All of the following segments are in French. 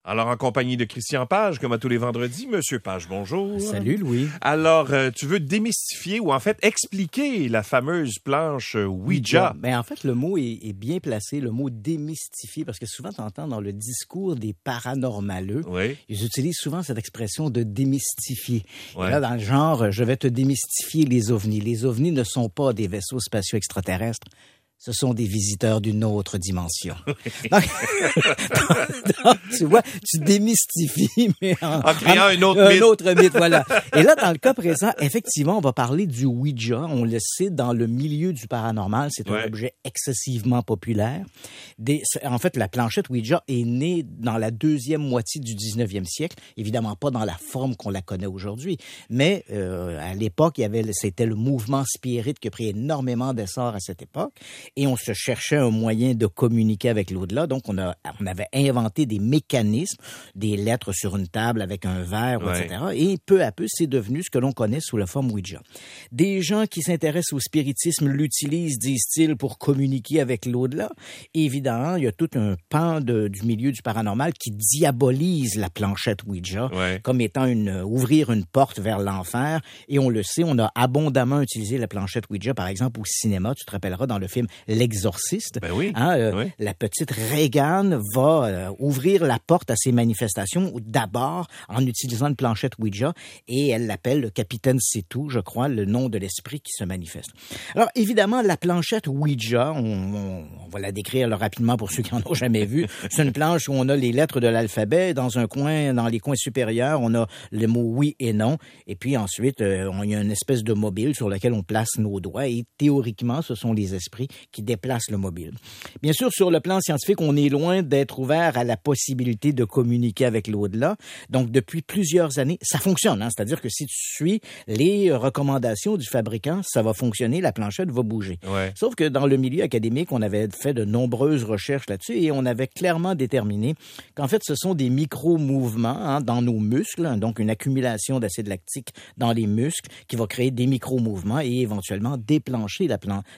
Alors, en compagnie de Christian Page, comme à tous les vendredis. Monsieur Page, bonjour. Salut, Louis. Alors, tu veux démystifier ou en fait expliquer la fameuse planche Ouija. Ben, en fait, le mot est bien placé, le mot démystifier, parce que souvent, tu entends dans le discours des paranormaleux, ils utilisent souvent cette expression de démystifier. Et là, dans le genre, je vais te démystifier les ovnis. Les ovnis ne sont pas des vaisseaux spatiaux extraterrestres. Ce sont des visiteurs d'une autre dimension. donc, tu vois, tu démystifies, mais en créant un autre mythe, voilà. Et là, dans le cas présent, effectivement, on va parler du Ouija. On le sait, dans le milieu du paranormal, c'est un objet excessivement populaire. En fait, la planchette Ouija est née dans la deuxième moitié du 19e siècle. Évidemment pas dans la forme qu'on la connaît aujourd'hui. Mais à l'époque, c'était le mouvement spirit qui a pris énormément d'essor à cette époque. Et on se cherchait un moyen de communiquer avec l'au-delà. Donc, on avait inventé des mécanismes, des lettres sur une table avec un verre, etc. Et peu à peu, c'est devenu ce que l'on connaît sous la forme Ouija. Des gens qui s'intéressent au spiritisme l'utilisent, disent-ils, pour communiquer avec l'au-delà. Et évidemment, il y a tout un pan du milieu du paranormal qui diabolise la planchette Ouija comme étant ouvrir une porte vers l'enfer. Et on le sait, on a abondamment utilisé la planchette Ouija, par exemple, au cinéma. Tu te rappelleras dans le film L'Exorciste. La petite Regan va ouvrir la porte à ces manifestations d'abord en utilisant une planchette Ouija et elle l'appelle le capitaine C'est-Tout, je crois, le nom de l'esprit qui se manifeste. Alors évidemment, la planchette Ouija, on va la décrire rapidement pour ceux qui en ont jamais vu. C'est une planche où on a les lettres de l'alphabet. Dans un coin, dans les coins supérieurs, on a le mot oui et non. Et puis ensuite, il y a une espèce de mobile sur lequel on place nos doigts et théoriquement, ce sont les esprits qui déplace le mobile. Bien sûr, sur le plan scientifique, on est loin d'être ouvert à la possibilité de communiquer avec l'au-delà. Donc, depuis plusieurs années, ça fonctionne. C'est-à-dire que si tu suis les recommandations du fabricant, ça va fonctionner, la planchette va bouger. Sauf que dans le milieu académique, on avait fait de nombreuses recherches là-dessus et on avait clairement déterminé qu'en fait, ce sont des micro-mouvements dans nos muscles, donc une accumulation d'acide lactique dans les muscles qui va créer des micro-mouvements et éventuellement déplacer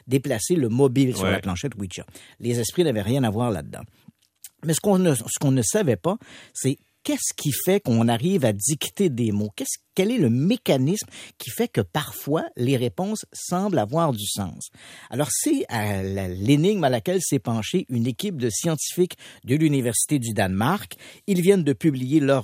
le mobile sur la planchette Ouija. Les esprits n'avaient rien à voir là-dedans. Mais ce qu'on ne savait pas, c'est qu'est-ce qui fait qu'on arrive à dicter des mots? Quel est le mécanisme qui fait que parfois les réponses semblent avoir du sens? Alors c'est l'énigme à laquelle s'est penchée une équipe de scientifiques de l'Université du Danemark. Ils viennent de publier leur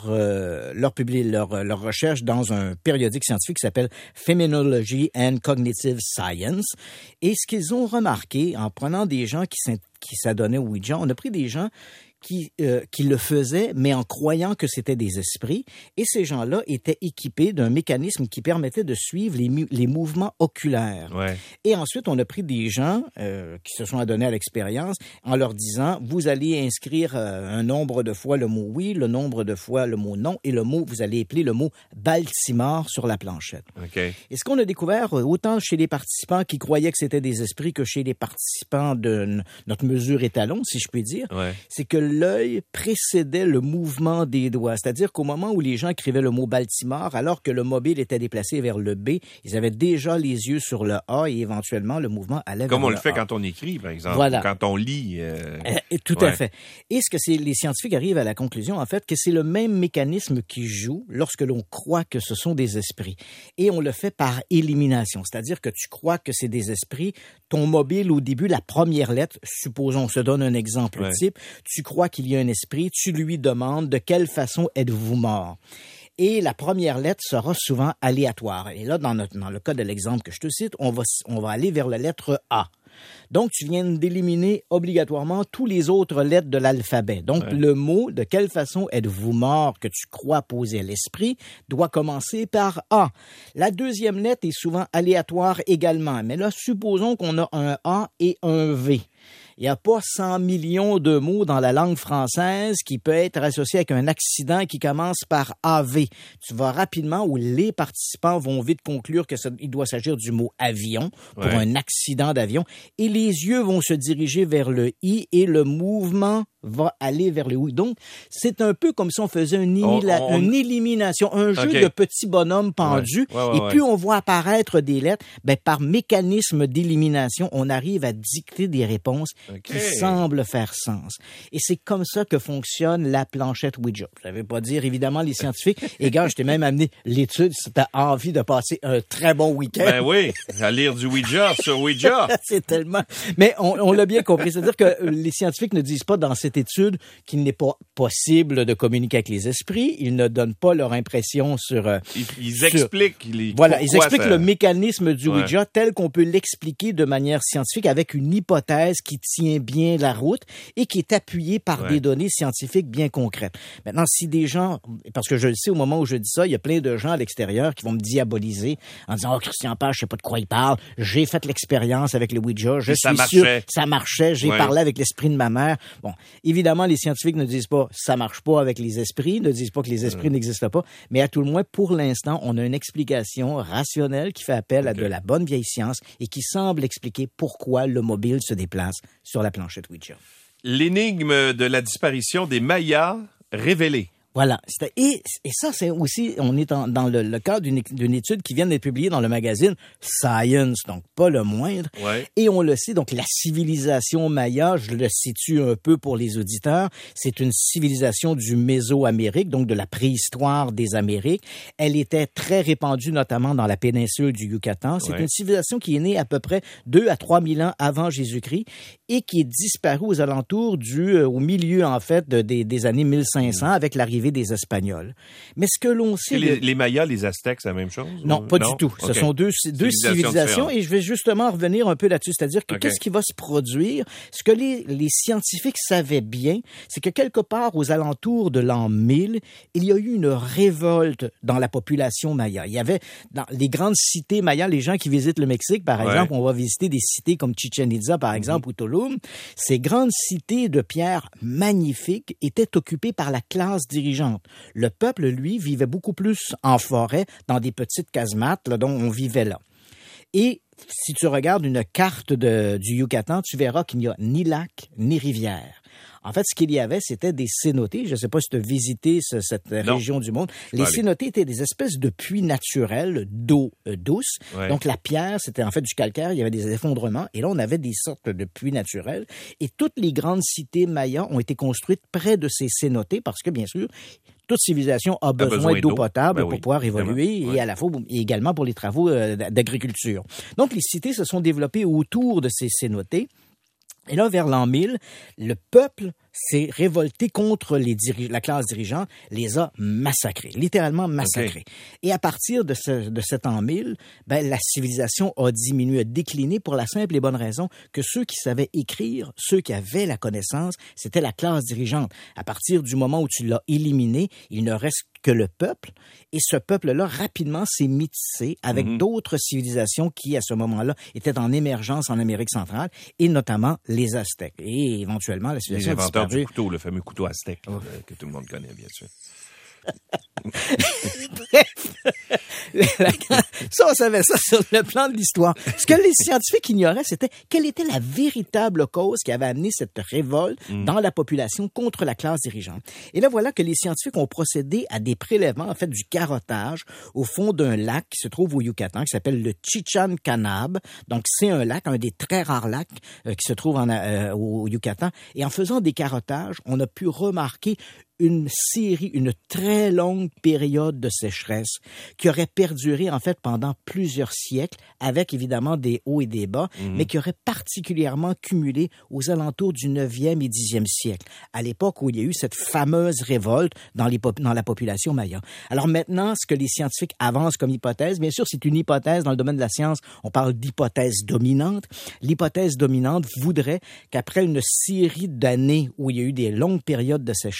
recherche dans un périodique scientifique qui s'appelle Phenomenology and Cognitive Science. Et ce qu'ils ont remarqué en prenant des gens qui s'adonnaient au Ouija, on a pris des gens qui le faisaient, mais en croyant que c'était des esprits. Et ces gens-là étaient équipés d'un mécanisme qui permettait de suivre les mouvements oculaires. Et ensuite, on a pris des gens qui se sont adonnés à l'expérience en leur disant, vous allez inscrire un nombre de fois le mot oui, le nombre de fois le mot non, et vous allez épeler le mot Baltimore sur la planchette. Et ce qu'on a découvert, autant chez les participants qui croyaient que c'était des esprits que chez les participants de notre mesure étalon, si je puis dire, c'est que l'œil précédait le mouvement des doigts. C'est-à-dire qu'au moment où les gens écrivaient le mot Baltimore, alors que le mobile était déplacé vers le B, ils avaient déjà les yeux sur le A et éventuellement le mouvement allait vers le A. Comme on le fait quand on écrit, par exemple, ou quand on lit. Tout à fait. Et les scientifiques arrivent à la conclusion, en fait, que c'est le même mécanisme qui joue lorsque l'on croit que ce sont des esprits. Et on le fait par élimination. C'est-à-dire que tu crois que c'est des esprits. Ton mobile, au début, la première lettre, supposons, on se donne un exemple type, tu crois qu'il y a un esprit, tu lui demandes de quelle façon êtes-vous mort. Et la première lettre sera souvent aléatoire. Et là, dans le cas de l'exemple que je te cite, on va aller vers la lettre A. Donc, tu viens d'éliminer obligatoirement tous les autres lettres de l'alphabet. Donc, le mot « de quelle façon êtes-vous mort » que tu crois poser à l'esprit doit commencer par A. La deuxième lettre est souvent aléatoire également. Mais là, supposons qu'on a un A et un V. Il n'y a pas 100 millions de mots dans la langue française qui peut être associé avec un accident qui commence par AV. Tu vas rapidement, ou les participants vont vite conclure qu'il doit s'agir du mot avion pour un accident d'avion. Et les yeux vont se diriger vers le I et le mouvement va aller vers le oui. Donc, c'est un peu comme si on faisait une élimination, un jeu de petits bonhommes pendus. Et plus on voit apparaître des lettres, par mécanisme d'élimination, on arrive à dicter des réponses qui semblent faire sens. Et c'est comme ça que fonctionne la planchette Ouija. Ça veut pas dire, évidemment, les scientifiques. Et gars, je t'ai même amené l'étude si t'as envie de passer un très bon week-end. Ben oui, à lire du Ouija sur Ouija. C'est tellement... Mais on l'a bien compris. C'est-à-dire que les scientifiques ne disent pas dans cette étude qu'il n'est pas possible de communiquer avec les esprits. Ils ne donnent pas leur impression sur... Ils expliquent ils expliquent le mécanisme du Ouija tel qu'on peut l'expliquer de manière scientifique avec une hypothèse qui tient bien la route et qui est appuyée par des données scientifiques bien concrètes. Maintenant, si des gens... Parce que je le sais, au moment où je dis ça, il y a plein de gens à l'extérieur qui vont me diaboliser en disant « Oh, Christian Page, je sais pas de quoi il parle. J'ai fait l'expérience avec le Ouija. Je suis sûr ça marchait. J'ai parlé avec l'esprit de ma mère. » Bon, évidemment, les scientifiques ne disent pas « ça marche pas avec les esprits », ne disent pas que les esprits n'existent pas, mais à tout le moins, pour l'instant, on a une explication rationnelle qui fait appel à de la bonne vieille science et qui semble expliquer pourquoi le mobile se déplace sur la planchette Ouija. L'énigme de la disparition des Mayas révélée. Voilà. Et ça, c'est aussi, on est dans le cadre d'une étude qui vient d'être publiée dans le magazine Science, donc pas le moindre. Ouais. Et on le sait, donc la civilisation maya, je le situe un peu pour les auditeurs, c'est une civilisation du Mésoamérique, donc de la préhistoire des Amériques. Elle était très répandue, notamment dans la péninsule du Yucatan. C'est une civilisation qui est née à peu près 2 à 3 000 ans avant Jésus-Christ et qui est disparue aux alentours au milieu, en fait, des années 1500 avec l'arrivée des Espagnols. Mais ce que l'on sait... Les Mayas, les Aztèques, c'est la même chose? Non, pas du tout. Ce sont deux civilisations et je vais justement revenir un peu là-dessus. C'est-à-dire que qu'est-ce qui va se produire? Ce que les scientifiques savaient bien, c'est que quelque part aux alentours de l'an 1000, il y a eu une révolte dans la population maya. Il y avait dans les grandes cités mayas, les gens qui visitent le Mexique, par exemple, on va visiter des cités comme Chichen Itza, par exemple, ou Tulum. Ces grandes cités de pierre magnifiques étaient occupées par la classe dirigeante. Le peuple, lui, vivait beaucoup plus en forêt, dans des petites casemates, là, dont on vivait là. Et si tu regardes une carte du Yucatan, tu verras qu'il n'y a ni lac, ni rivière. En fait, ce qu'il y avait, c'était des cénotés. Je ne sais pas si tu as visité cette région du monde. Les cénotés étaient des espèces de puits naturels d'eau douce. Ouais. Donc, la pierre, c'était en fait du calcaire. Il y avait des effondrements. Et là, on avait des sortes de puits naturels. Et toutes les grandes cités mayas ont été construites près de ces cénotés parce que, bien sûr, toute civilisation a besoin d'eau potable pour pouvoir évoluer et à la fois et également pour les travaux d'agriculture. Donc, les cités se sont développées autour de ces cénotés. Et là, vers l'an 1000, le peuple s'est révolté contre la classe dirigeante, les a massacrés, littéralement massacrés. Et à partir de cet an 1000, la civilisation a diminué, a décliné pour la simple et bonne raison que ceux qui savaient écrire, ceux qui avaient la connaissance, c'était la classe dirigeante. À partir du moment où tu l'as éliminé, il ne reste que le peuple. Et ce peuple-là, rapidement, s'est métissé avec d'autres civilisations qui, à ce moment-là, étaient en émergence en Amérique centrale, et notamment les Aztèques. Et éventuellement, la civilisation a disparu. Du couteau, le fameux couteau aztèque que tout le monde connaît, bien sûr. Ça, on savait ça sur le plan de l'histoire. Ce que les scientifiques ignoraient, c'était quelle était la véritable cause qui avait amené cette révolte dans la population contre la classe dirigeante. Et là, voilà que les scientifiques ont procédé à des prélèvements, en fait, du carottage au fond d'un lac qui se trouve au Yucatan, qui s'appelle le Chichén Canab. Donc, c'est un lac, un des très rares lacs qui se trouve au Yucatan. Et en faisant des carottages, on a pu remarquer une très longue période de sécheresse qui aurait perduré en fait pendant plusieurs siècles avec évidemment des hauts et des bas, mais qui aurait particulièrement cumulé aux alentours du 9e et 10e siècle, à l'époque où il y a eu cette fameuse révolte dans la population maya. Alors maintenant, ce que les scientifiques avancent comme hypothèse, bien sûr, c'est une hypothèse dans le domaine de la science, on parle d'hypothèse dominante. L'hypothèse dominante voudrait qu'après une série d'années où il y a eu des longues périodes de sécheresse,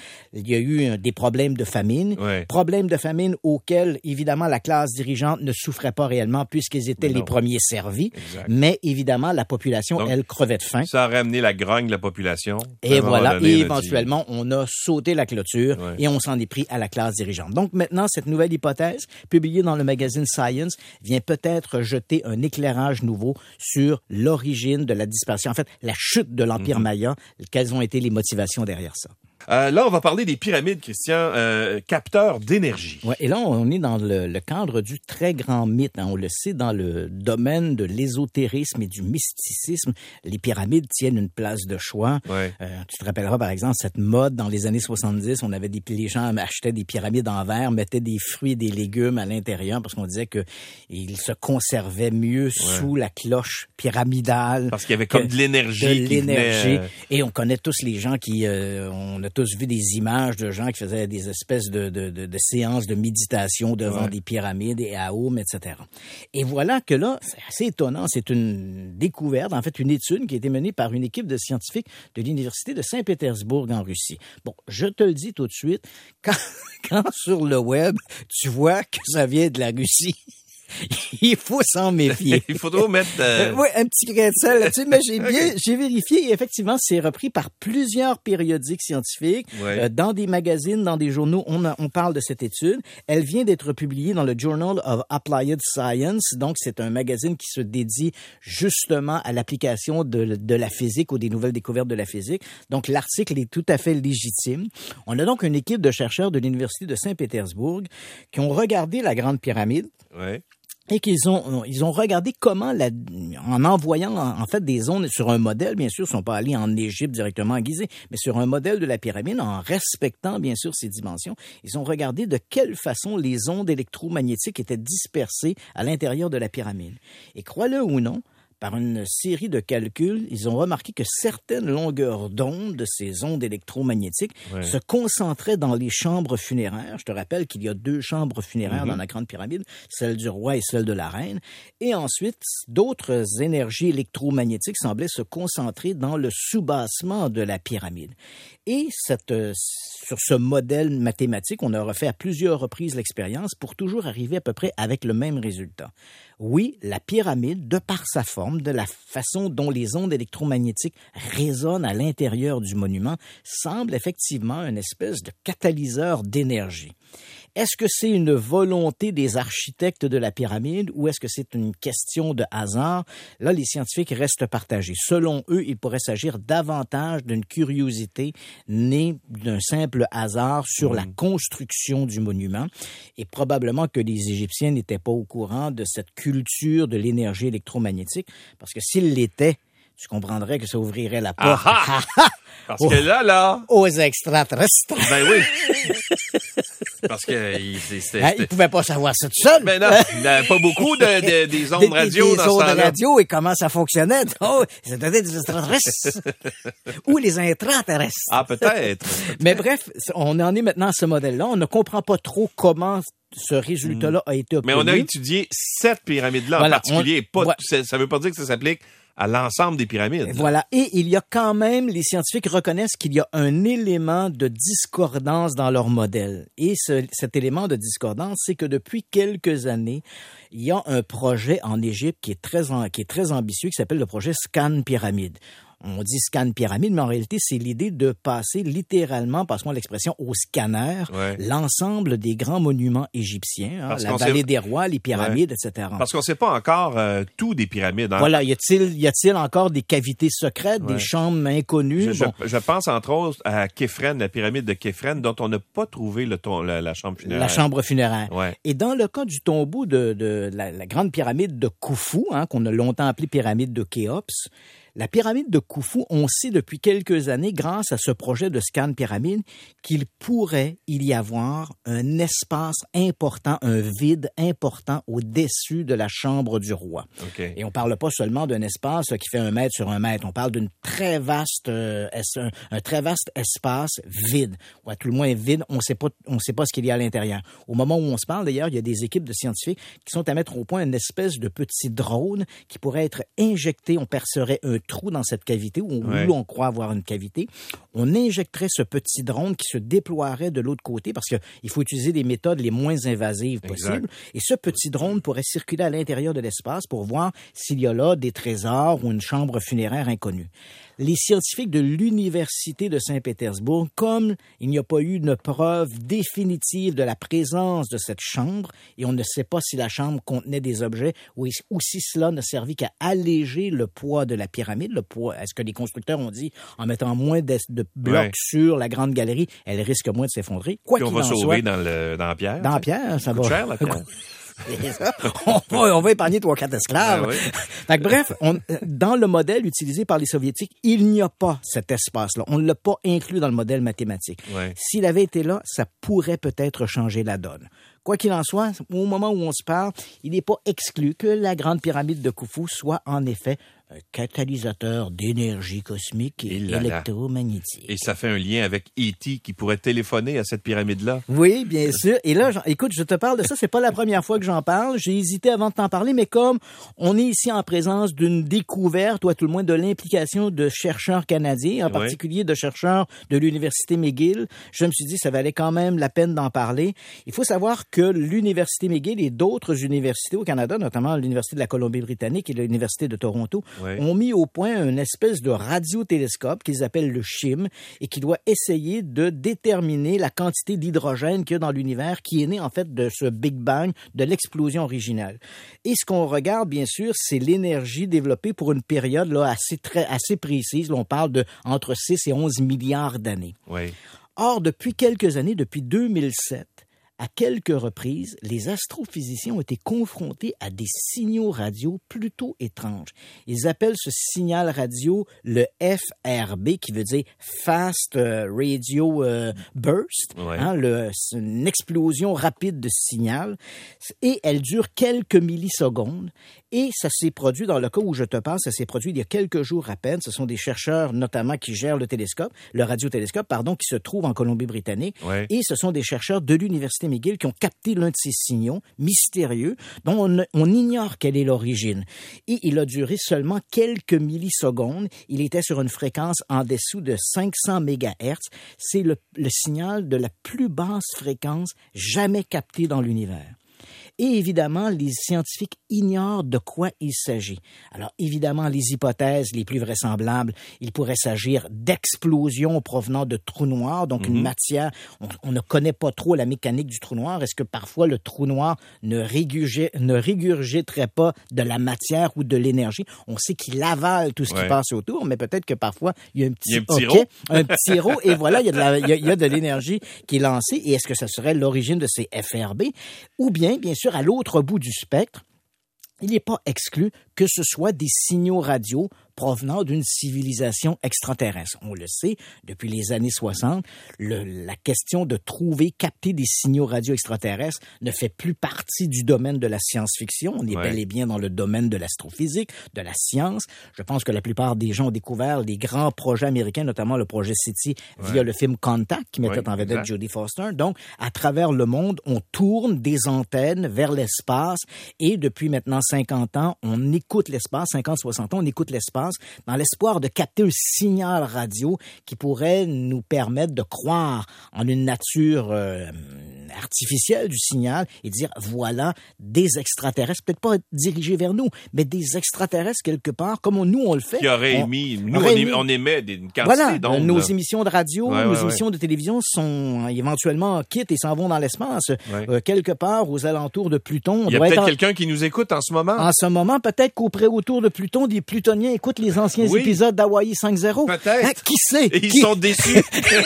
il y a eu des problèmes de famine. Ouais. Problèmes de famine auxquels, évidemment, la classe dirigeante ne souffrait pas réellement puisqu'ils étaient les premiers servis. Exact. Mais, évidemment, la population, Donc, elle, crevait de faim. Ça a ramené la grogne de la population. Et voilà, donné, et on a éventuellement, on a sauté la clôture et on s'en est pris à la classe dirigeante. Donc maintenant, cette nouvelle hypothèse, publiée dans le magazine Science, vient peut-être jeter un éclairage nouveau sur l'origine de la dispersion, en fait, la chute de l'Empire Maya, quelles ont été les motivations derrière ça. Là, on va parler des pyramides, Christian, capteurs d'énergie. Ouais, et là, on est dans le cadre du très grand mythe. Hein. On le sait, dans le domaine de l'ésotérisme et du mysticisme, les pyramides tiennent une place de choix. Ouais. Tu te rappelleras, par exemple, cette mode dans les années 70, on avait les gens achetaient des pyramides en verre, mettaient des fruits et des légumes à l'intérieur parce qu'on disait que ils se conservaient mieux sous la cloche pyramidale. Parce qu'il y avait comme de l'énergie. Et on connaît tous les gens qui... on a tous vu des images de gens qui faisaient des espèces de séances de méditation devant des pyramides et à Aum, etc. Et voilà que là, c'est assez étonnant, c'est une découverte, en fait une étude qui a été menée par une équipe de scientifiques de l'Université de Saint-Pétersbourg en Russie. Bon, je te le dis tout de suite, quand sur le web, tu vois que ça vient de la Russie, il faut s'en méfier. Il faut toujours mettre... Oui, un petit grain de sel là-dessus, mais j'ai vérifié et effectivement, c'est repris par plusieurs périodiques scientifiques, dans des magazines, dans des journaux, on parle de cette étude. Elle vient d'être publiée dans le Journal of Applied Science, donc c'est un magazine qui se dédie justement à l'application de la physique ou des nouvelles découvertes de la physique. Donc l'article est tout à fait légitime. On a donc une équipe de chercheurs de l'Université de Saint-Pétersbourg qui ont regardé la Grande Pyramide. Ouais. Et qu'ils ont regardé comment, en envoyant en fait des ondes sur un modèle, bien sûr, ils sont pas allés en Égypte directement à Gizeh, mais sur un modèle de la pyramide, en respectant bien sûr ses dimensions, ils ont regardé de quelle façon les ondes électromagnétiques étaient dispersées à l'intérieur de la pyramide. Et crois-le ou non, par une série de calculs, ils ont remarqué que certaines longueurs d'onde de ces ondes électromagnétiques se concentraient dans les chambres funéraires. Je te rappelle qu'il y a 2 chambres funéraires dans la Grande Pyramide, celle du roi et celle de la reine. Et ensuite, d'autres énergies électromagnétiques semblaient se concentrer dans le soubassement de la pyramide. Et sur ce modèle mathématique, on a refait à plusieurs reprises l'expérience pour toujours arriver à peu près avec le même résultat. Oui, la pyramide, de par sa forme, de la façon dont les ondes électromagnétiques résonnent à l'intérieur du monument, semble effectivement une espèce de catalyseur d'énergie. Est-ce que c'est une volonté des architectes de la pyramide ou est-ce que c'est une question de hasard? Là, les scientifiques restent partagés. Selon eux, il pourrait s'agir davantage d'une curiosité née d'un simple hasard sur la construction du monument et probablement que les Égyptiens n'étaient pas au courant de cette culture de l'énergie électromagnétique parce que s'ils l'étaient, tu comprendrais que ça ouvrirait la porte parce que là... aux extraterrestres. Ben oui. Parce que ils pouvaient pas savoir ça tout seul. Ben non, il n'y avait pas beaucoup des ondes radio dans ce temps-là. Des ondes radio et comment ça fonctionnait. Oh, c'était des extraterrestres. Ou les intraterrestres. Ah, peut-être. Mais bref, on en est maintenant à ce modèle-là. On ne comprend pas trop comment ce résultat-là a été obtenu. Mais on a étudié cette pyramide-là en particulier. Ça veut pas dire que ça s'applique à l'ensemble des pyramides. Voilà. Et il y a quand même, les scientifiques reconnaissent qu'il y a un élément de discordance dans leur modèle. Et cet élément de discordance, c'est que depuis quelques années, il y a un projet en Égypte qui est très ambitieux, qui s'appelle le projet Scan Pyramide. On dit scan pyramide, mais en réalité, c'est l'idée de passer littéralement, passons l'expression, au scanner, l'ensemble des grands monuments égyptiens, la vallée des rois, les pyramides, etc. Parce qu'on ne sait pas encore tout des pyramides. Hein? Voilà, y a-t-il encore des cavités secrètes, des chambres inconnues? Je pense entre autres à Képhren, la pyramide de Képhren, dont on n'a pas trouvé la chambre funéraire. La chambre funéraire. Ouais. Et dans le cas du tombeau de la grande pyramide de Khufu, qu'on a longtemps appelée pyramide de Khéops, la pyramide de Khufu, on sait depuis quelques années, grâce à ce projet de scan pyramide, qu'il pourrait y avoir un espace important, un vide important au-dessus de la chambre du roi. Okay. Et on parle pas seulement d'un espace qui fait 1 mètre sur 1 mètre. On parle d'un très vaste, un très vaste espace vide. Ou à tout le moins vide, on sait pas ce qu'il y a à l'intérieur. Au moment où on se parle, d'ailleurs, il y a des équipes de scientifiques qui sont à mettre au point une espèce de petit drone qui pourrait être injecté. On percerait un trou dans cette cavité, où on croit avoir une cavité, on injecterait ce petit drone qui se déploierait de l'autre côté, parce qu'il faut utiliser des méthodes les moins invasives possibles. Et ce petit drone pourrait circuler à l'intérieur de l'espace pour voir s'il y a là des trésors ou une chambre funéraire inconnue. Les scientifiques de l'Université de Saint-Pétersbourg, comme il n'y a pas eu une preuve définitive de la présence de cette chambre, et on ne sait pas si la chambre contenait des objets ou si cela ne servait qu'à alléger le poids de la pyramide, le poids, est-ce que les constructeurs ont dit, en mettant moins de blocs sur la grande galerie, elle risque moins de s'effondrer. Quoi qu'il en soit. Puis on va sauver dans la pierre. Dans la pierre, ça va. Cher, la pierre. on va épargner 3-4 esclaves. Fait que, bref, dans le modèle utilisé par les Soviétiques, il n'y a pas cet espace-là. On ne l'a pas inclus dans le modèle mathématique. S'il avait été là, ça pourrait peut-être changer la donne. Quoi qu'il en soit, au moment où on se parle, il n'est pas exclu que la grande pyramide de Khufu soit en effet un catalyseur d'énergie cosmique et électromagnétique. Et ça fait un lien avec E.T. qui pourrait téléphoner à cette pyramide-là. Oui, bien sûr. Et là, écoute, je te parle de ça, c'est pas la première fois que j'en parle. J'ai hésité avant de t'en parler, mais comme on est ici en présence d'une découverte, ou à tout le moins de l'implication de chercheurs canadiens, en particulier de chercheurs de l'Université McGill, je me suis dit que ça valait quand même la peine d'en parler. Il faut savoir que l'Université McGill et d'autres universités au Canada, notamment l'Université de la Colombie-Britannique et l'Université de Toronto, ont mis au point une espèce de radiotélescope qu'ils appellent le CHIM et qui doit essayer de déterminer la quantité d'hydrogène qu'il y a dans l'univers qui est né en fait de ce Big Bang, de l'explosion originale. Et ce qu'on regarde, bien sûr, c'est l'énergie développée pour une période là, assez précise. Là, on parle de entre 6 et 11 milliards d'années. Or, depuis quelques années, depuis 2007, à quelques reprises, les astrophysiciens ont été confrontés à des signaux radio plutôt étranges. Ils appellent ce signal radio le FRB, qui veut dire Fast Radio Burst, une explosion rapide de signal, et elle dure quelques millisecondes. Et ça s'est produit, dans le cas où je te parle, ça s'est produit il y a quelques jours à peine. Ce sont des chercheurs, notamment, qui gèrent le radiotélescope, qui se trouve en Colombie-Britannique. Et ce sont des chercheurs de l'Université McGill qui ont capté l'un de ces signaux mystérieux dont on ignore quelle est l'origine. Et il a duré seulement quelques millisecondes. Il était sur une fréquence en dessous de 500 MHz. C'est le signal de la plus basse fréquence jamais captée dans l'univers. Et évidemment, les scientifiques ignorent de quoi il s'agit. Alors, évidemment, les hypothèses les plus vraisemblables, il pourrait s'agir d'explosions provenant de trous noirs, donc une matière, on ne connaît pas trop la mécanique du trou noir. Est-ce que parfois le trou noir ne régurgiterait pas de la matière ou de l'énergie? On sait qu'il avale tout ce qui passe autour, mais peut-être que parfois il y a un petit rot, et voilà, il y a de l'énergie qui est lancée. Et est-ce que ça serait l'origine de ces FRB? Ou bien sûr, à l'autre bout du spectre, il n'est pas exclu que ce soit des signaux radio provenant d'une civilisation extraterrestre. On le sait, depuis les années 60, la question de capter des signaux radio extraterrestres ne fait plus partie du domaine de la science-fiction. On est bel et bien dans le domaine de l'astrophysique, de la science. Je pense que la plupart des gens ont découvert les grands projets américains, notamment le projet SETI, via le film Contact, qui mettait en vedette Jodie Foster. Donc, à travers le monde, on tourne des antennes vers l'espace et depuis maintenant 50 ans, on écoute l'espace, 50-60 ans, on écoute l'espace dans l'espoir de capter un signal radio qui pourrait nous permettre de croire en une nature artificielle du signal et dire, voilà, des extraterrestres, peut-être pas dirigés vers nous, mais des extraterrestres quelque part, comme nous on le fait. Qui auraient émis, on émet une quantité d'ondes. Nos émissions de radio, nos émissions de télévision sont éventuellement quittent et s'en vont dans l'espace. Quelque part aux alentours de Pluton. Il y a peut-être quelqu'un qui nous écoute en ce moment. En ce moment, peut-être autour de Pluton, des Plutoniens écoutent les anciens épisodes d'Hawaii 5.0. Peut-être. Hein, qui sait? Et ils sont déçus.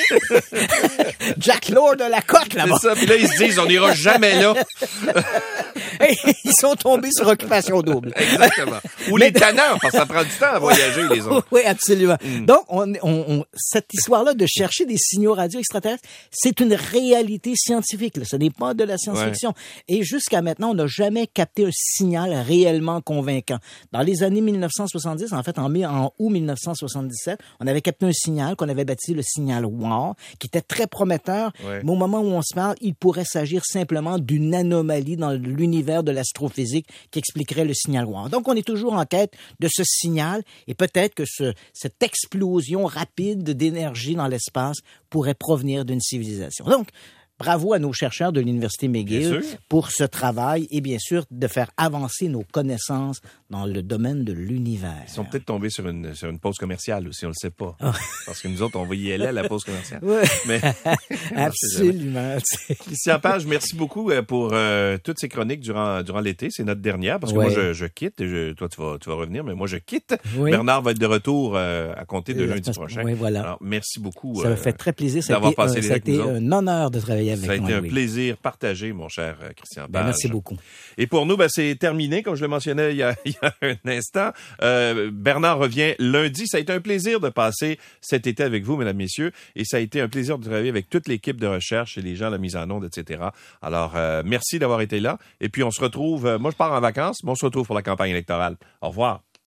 Jack Lord de la cote, là-bas. C'est ça, puis là, ils se disent, on n'ira jamais là. Ils sont tombés sur Occupation Double. Exactement. Ou les canards, parce que ça prend du temps à voyager, les autres. Oui, absolument. Donc, cette histoire-là de chercher des signaux radio extraterrestres, c'est une réalité scientifique. Là. Ce n'est pas de la science-fiction. Et jusqu'à maintenant, on n'a jamais capté un signal réellement convaincant. Dans les années 1970, en fait, en août 1977, on avait capté un signal qu'on avait baptisé le signal WAR, qui était très prometteur. Mais au moment où on se parle, il pourrait s'agir simplement d'une anomalie dans l'univers l'univers de l'astrophysique qui expliquerait le signal Wang. Donc, on est toujours en quête de ce signal et peut-être que cette explosion rapide d'énergie dans l'espace pourrait provenir d'une civilisation. Donc, bravo à nos chercheurs de l'Université McGill pour ce travail et bien sûr de faire avancer nos connaissances dans le domaine de l'univers. Ils sont peut-être tombés sur une pause commerciale aussi, on le sait pas. Parce que nous autres, on va y aller à la pause commerciale. Oui, mais absolument. Christian Page, merci beaucoup pour toutes ces chroniques durant l'été. C'est notre dernière parce que moi, je quitte. Toi, tu vas revenir, mais moi, je quitte. Oui. Bernard va être de retour à compter de lundi prochain. Oui, voilà. Alors, merci beaucoup. Ça me fait très plaisir. Ça a été un honneur de travailler avec moi. Ça a été un plaisir partagé, mon cher Christian Page. Merci beaucoup. Et pour nous, c'est terminé, comme je le mentionnais il y a un instant. Bernard revient lundi. Ça a été un plaisir de passer cet été avec vous, mesdames, messieurs, et ça a été un plaisir de travailler avec toute l'équipe de recherche et les gens de la mise en onde, etc. Alors, merci d'avoir été là. Et puis, on se retrouve, moi je pars en vacances, mais on se retrouve pour la campagne électorale. Au revoir.